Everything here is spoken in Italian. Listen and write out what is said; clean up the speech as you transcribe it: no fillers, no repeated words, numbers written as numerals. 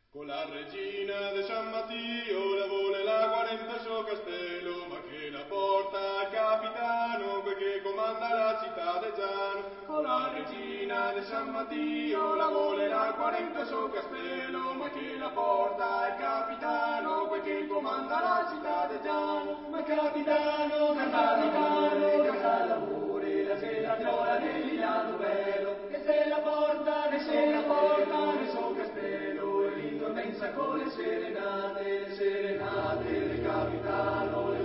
Con la regina de San Mattio la vuole la 40 so castello, ma che la porta il capitano, quel che comanda la città de Giano. Con la regina de San Mattio la vuole la 40 so castello, ma che la porta il capitano, quel che comanda la città de Giano. Ma capitano, che fa l'amore, la se la viola dell'Iliado bello, che se la porta, ne so castello, e l'intormenza con le serenate del capitano.